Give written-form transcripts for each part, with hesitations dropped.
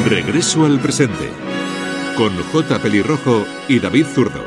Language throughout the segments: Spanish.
Regreso al presente, con J. Pelirrojo y David Zurdo.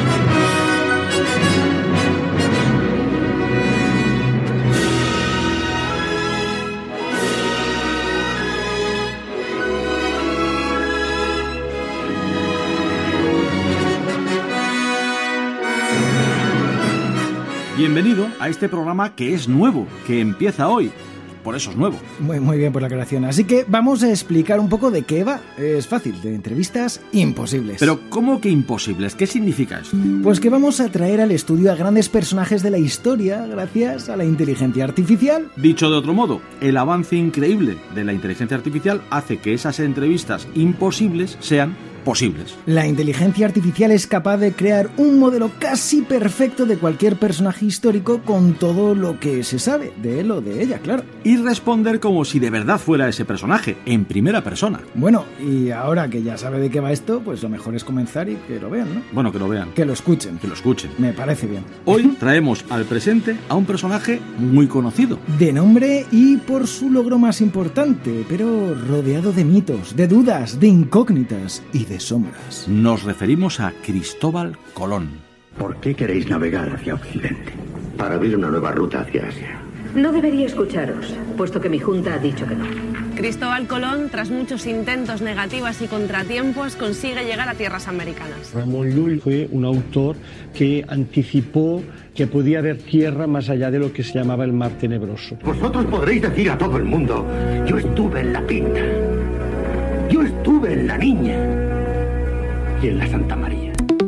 Bienvenido a este programa que es nuevo, que empieza hoy. Por eso es nuevo. Muy bien por la aclaración. Así que vamos a explicar un poco de qué va. Es fácil, de entrevistas imposibles. Pero ¿cómo que imposibles? ¿Qué significa eso? Pues que vamos a traer al estudio a grandes personajes de la historia gracias a la inteligencia artificial. Dicho de otro modo, el avance increíble de la inteligencia artificial hace que esas entrevistas imposibles sean posibles. La inteligencia artificial es capaz de crear un modelo casi perfecto de cualquier personaje histórico con todo lo que se sabe de él o de ella, claro. Y responder como si de verdad fuera ese personaje, en primera persona. Bueno, y ahora que ya sabe de qué va esto, pues lo mejor es comenzar y que lo vean, ¿no? Bueno, que lo vean. Que lo escuchen. Que lo escuchen. Me parece bien. Hoy traemos al presente a un personaje muy conocido. De nombre y por su logro más importante, pero rodeado de mitos, de dudas, de incógnitas y de sombras. Nos referimos a Cristóbal Colón. ¿Por qué queréis navegar hacia Occidente? Para abrir una nueva ruta hacia Asia. No debería escucharos, puesto que mi junta ha dicho que no. Cristóbal Colón, tras muchos intentos, negativas y contratiempos, consigue llegar a tierras americanas. Ramón Llull fue un autor que anticipó que podía haber tierra más allá de lo que se llamaba el Mar Tenebroso. Vosotros podréis decir a todo el mundo, yo estuve en la Pinta, yo estuve en la Niña y en la Santa María.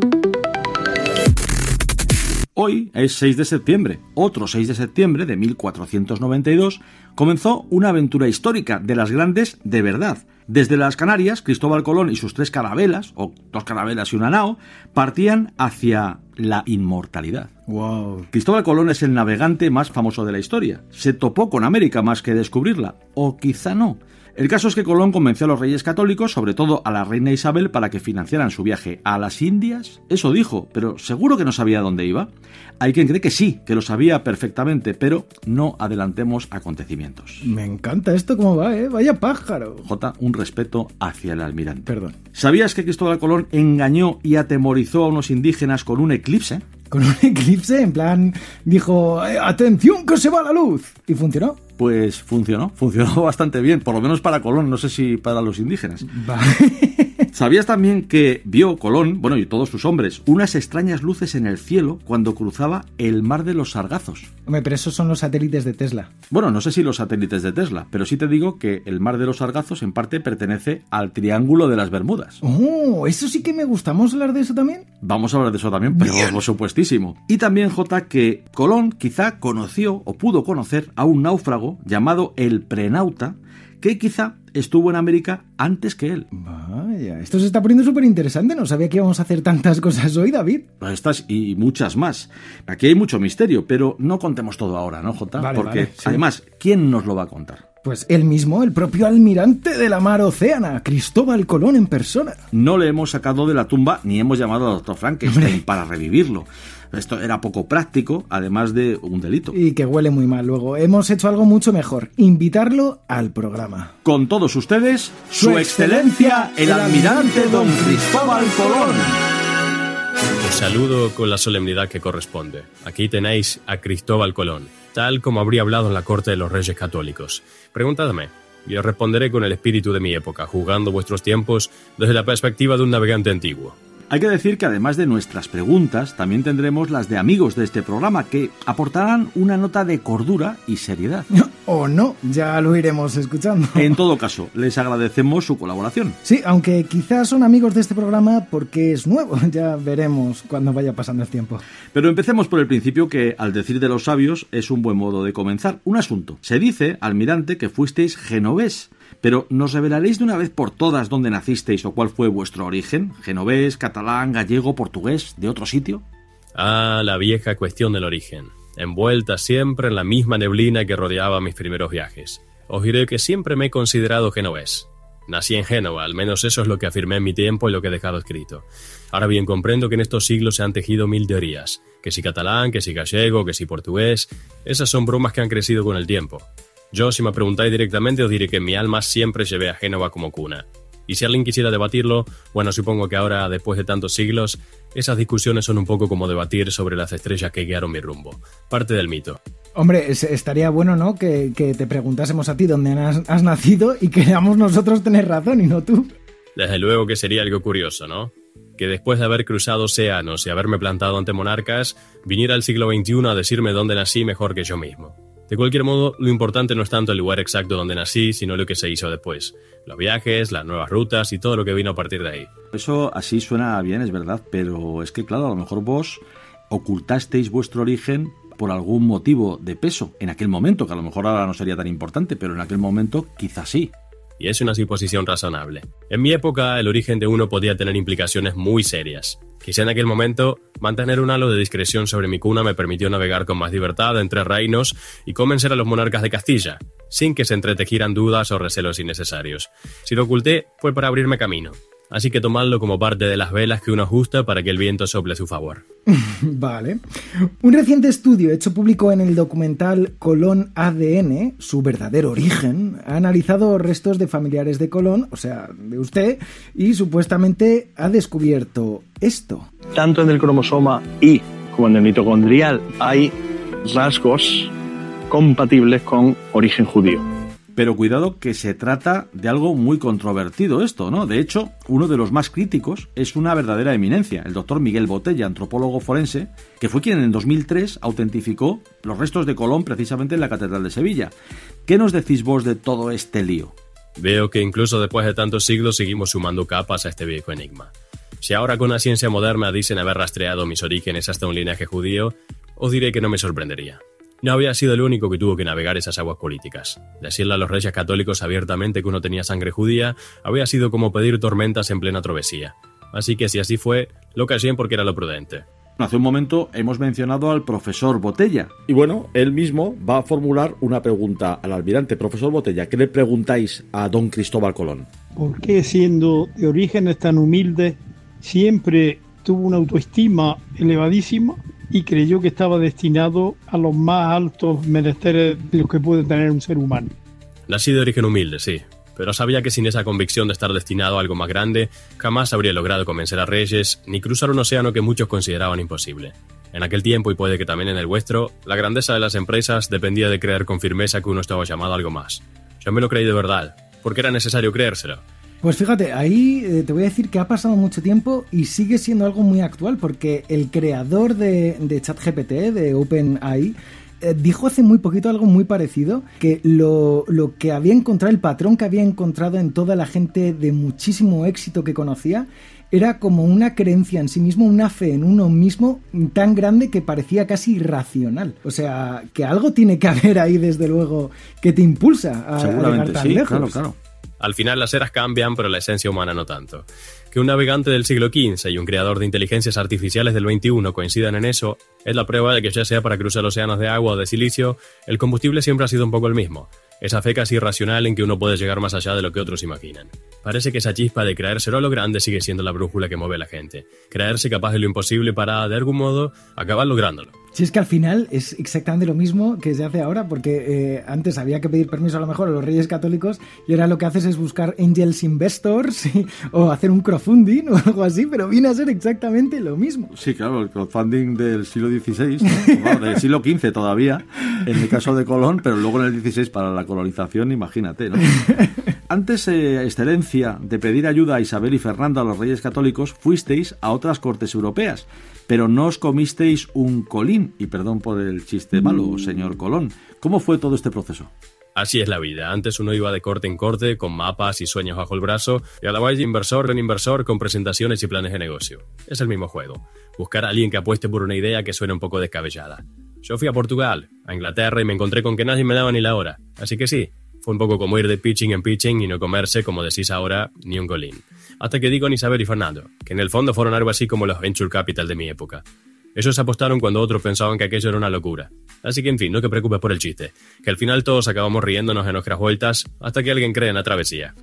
Hoy es 6 de septiembre. Otro 6 de septiembre de 1492 comenzó una aventura histórica de las grandes de verdad. Desde las Canarias, Cristóbal Colón y sus 3 carabelas, o 2 carabelas y una nao, partían hacia la inmortalidad. Wow. Cristóbal Colón es el navegante más famoso de la historia. Se topó con América más que descubrirla, o quizá no. El caso es que Colón convenció a los reyes católicos, sobre todo a la reina Isabel, para que financiaran su viaje a las Indias. Eso dijo, pero seguro que no sabía dónde iba. Hay quien cree que sí, que lo sabía perfectamente, pero no adelantemos acontecimientos. Me encanta esto cómo va, ¿eh? Vaya pájaro. J, un respeto hacia el almirante. Perdón. ¿Sabías que Cristóbal Colón engañó y atemorizó a unos indígenas con un eclipse? ¿Con un eclipse? En plan, dijo, ¡atención que se va la luz! ¿Y funcionó? Pues funcionó bastante bien, por lo menos para Colón, no sé si para los indígenas. ¿Sabías también que vio Colón, bueno, y todos sus hombres, unas extrañas luces en el cielo cuando cruzaba el mar de los Sargazos? Hombre, pero esos son los satélites de Tesla. Bueno, no sé si los satélites de Tesla, pero sí te digo que el mar de los Sargazos en parte pertenece al Triángulo de las Bermudas. ¡Oh! Eso sí que me gusta. ¿Vamos a hablar de eso también? Vamos a hablar de eso también, pero por supuestísimo. Y también, J, que Colón quizá conoció o pudo conocer a un náufrago llamado el Prenauta, que quizá estuvo en América antes que él. Vaya, esto se está poniendo súper interesante. No sabía que íbamos a hacer tantas cosas hoy, David. Estas y muchas más. Aquí hay mucho misterio, pero no contemos todo ahora, ¿no, Jota? Vale, porque vale, sí. Además, ¿quién nos lo va a contar? Pues él mismo, el propio almirante de la mar Océana, Cristóbal Colón en persona. No le hemos sacado de la tumba ni hemos llamado al Dr. Frankenstein para revivirlo. Esto era poco práctico, además de un delito. Y que huele muy mal luego. Hemos hecho algo mucho mejor, invitarlo al programa. Con todos ustedes, Su Excelencia, el Almirante Don Cristóbal Colón. Os saludo con la solemnidad que corresponde. Aquí tenéis a Cristóbal Colón, tal como habría hablado en la corte de los reyes católicos. Preguntadme, y os responderé con el espíritu de mi época, juzgando vuestros tiempos desde la perspectiva de un navegante antiguo. Hay que decir que además de nuestras preguntas, también tendremos las de amigos de este programa que aportarán una nota de cordura y seriedad. O no, ya lo iremos escuchando. En todo caso, les agradecemos su colaboración. Sí, aunque quizás son amigos de este programa porque es nuevo. Ya veremos cuando vaya pasando el tiempo. Pero empecemos por el principio, que al decir de los sabios es un buen modo de comenzar. Un asunto. Se dice, almirante, que fuisteis genovés. Pero ¿nos revelaréis de una vez por todas dónde nacisteis o cuál fue vuestro origen? ¿Genovés, catalán, gallego, portugués, de otro sitio? Ah, la vieja cuestión del origen. Envuelta siempre en la misma neblina que rodeaba mis primeros viajes. Os diré que siempre me he considerado genovés. Nací en Génova, al menos eso es lo que afirmé en mi tiempo y lo que he dejado escrito. Ahora bien, comprendo que en estos siglos se han tejido 1000 teorías. Que si catalán, que si gallego, que si portugués. Esas son bromas que han crecido con el tiempo. Yo, si me preguntáis directamente, os diré que en mi alma siempre llevé a Génova como cuna. Y si alguien quisiera debatirlo, bueno, supongo que ahora, después de tantos siglos, esas discusiones son un poco como debatir sobre las estrellas que guiaron mi rumbo. Parte del mito. Hombre, estaría bueno, ¿no?, que te preguntásemos a ti dónde has nacido y queramos nosotros tener razón y no tú. Desde luego que sería algo curioso, ¿no? Que después de haber cruzado océanos y haberme plantado ante monarcas, viniera el siglo XXI a decirme dónde nací mejor que yo mismo. De cualquier modo, lo importante no es tanto el lugar exacto donde nací, sino lo que se hizo después. Los viajes, las nuevas rutas y todo lo que vino a partir de ahí. Eso así suena bien, es verdad, pero es que claro, a lo mejor vos ocultasteis vuestro origen por algún motivo de peso en aquel momento, que a lo mejor ahora no sería tan importante, pero en aquel momento quizás sí. Y es una suposición razonable. En mi época, el origen de uno podía tener implicaciones muy serias. Quizá en aquel momento, mantener un halo de discreción sobre mi cuna me permitió navegar con más libertad entre reinos y convencer a los monarcas de Castilla, sin que se entretejieran dudas o recelos innecesarios. Si lo oculté, fue para abrirme camino. Así que tomadlo como parte de las velas que uno ajusta para que el viento sople a su favor. Vale. Un reciente estudio hecho público en el documental Colón ADN, su verdadero origen, ha analizado restos de familiares de Colón, o sea, de usted, y supuestamente ha descubierto esto. Tanto en el cromosoma Y como en el mitocondrial hay rasgos compatibles con origen judío. Pero cuidado que se trata de algo muy controvertido esto, ¿no? De hecho, uno de los más críticos es una verdadera eminencia, el doctor Miguel Botella, antropólogo forense, que fue quien en 2003 autentificó los restos de Colón precisamente en la Catedral de Sevilla. ¿Qué nos decís vos de todo este lío? Veo que incluso después de tantos siglos seguimos sumando capas a este viejo enigma. Si ahora con la ciencia moderna dicen haber rastreado mis orígenes hasta un linaje judío, os diré que no me sorprendería. No había sido el único que tuvo que navegar esas aguas políticas. Decirle a los reyes católicos abiertamente que uno tenía sangre judía había sido como pedir tormentas en plena travesía. Así que si así fue, lo callé porque era lo prudente. Hace un momento hemos mencionado al profesor Botella. Y bueno, él mismo va a formular una pregunta al almirante. Profesor Botella, ¿qué le preguntáis a don Cristóbal Colón? ¿Por qué, siendo de orígenes tan humildes, siempre tuvo una autoestima elevadísima y creyó que estaba destinado a los más altos menesteres de los que puede tener un ser humano? Nací de origen humilde, sí, pero sabía que sin esa convicción de estar destinado a algo más grande, jamás habría logrado convencer a reyes ni cruzar un océano que muchos consideraban imposible. En aquel tiempo, y puede que también en el vuestro, la grandeza de las empresas dependía de creer con firmeza que uno estaba llamado a algo más. Yo me lo creí de verdad, porque era necesario creérselo. Pues fíjate, ahí te voy a decir que ha pasado mucho tiempo y sigue siendo algo muy actual, porque el creador de ChatGPT, de OpenAI, dijo hace muy poquito algo muy parecido, que lo que había encontrado, el patrón que había encontrado en toda la gente de muchísimo éxito que conocía, era como una creencia en sí mismo, una fe en uno mismo tan grande que parecía casi irracional. O sea, que algo tiene que haber ahí, desde luego, que te impulsa a llegar tan lejos. Claro. Al final las eras cambian, pero la esencia humana no tanto. Que un navegante del siglo XV y un creador de inteligencias artificiales del XXI coincidan en eso es la prueba de que, ya sea para cruzar océanos de agua o de silicio, el combustible siempre ha sido un poco el mismo. Esa fe casi irracional en que uno puede llegar más allá de lo que otros imaginan. Parece que esa chispa de creérselo a lo grande sigue siendo la brújula que mueve a la gente. Creerse capaz de lo imposible para, de algún modo, acabar lográndolo. Si es que al final es exactamente lo mismo que se hace ahora, porque antes había que pedir permiso a lo mejor a los reyes católicos y ahora lo que haces es buscar angels investors o hacer un crowdfunding o algo así, pero viene a ser exactamente lo mismo. Sí, claro, el crowdfunding del siglo XVI, ¿no? Bueno, del siglo XV todavía, en el caso de Colón, pero luego en el XVI para la colonización, imagínate, ¿no? Antes, excelencia, de pedir ayuda a Isabel y Fernando, a los reyes católicos, fuisteis a otras cortes europeas, pero no os comisteis un colín, y perdón por el chiste malo, señor Colón. ¿Cómo fue todo este proceso? Así es la vida. Antes uno iba de corte en corte, con mapas y sueños bajo el brazo, y a la vez inversor en inversor con presentaciones y planes de negocio. Es el mismo juego. Buscar a alguien que apueste por una idea que suene un poco descabellada. Yo fui a Portugal, a Inglaterra, y me encontré con que nadie me daba ni la hora. Así que sí, fue un poco como ir de pitching en pitching y no comerse, como decís ahora, ni un colín. Hasta que di con Isabel y Fernando, que en el fondo fueron algo así como los venture capital de mi época. Ellos apostaron cuando otros pensaban que aquello era una locura. Así que, en fin, no te preocupes por el chiste, que al final todos acabamos riéndonos en nuestras vueltas hasta que alguien cree en la travesía.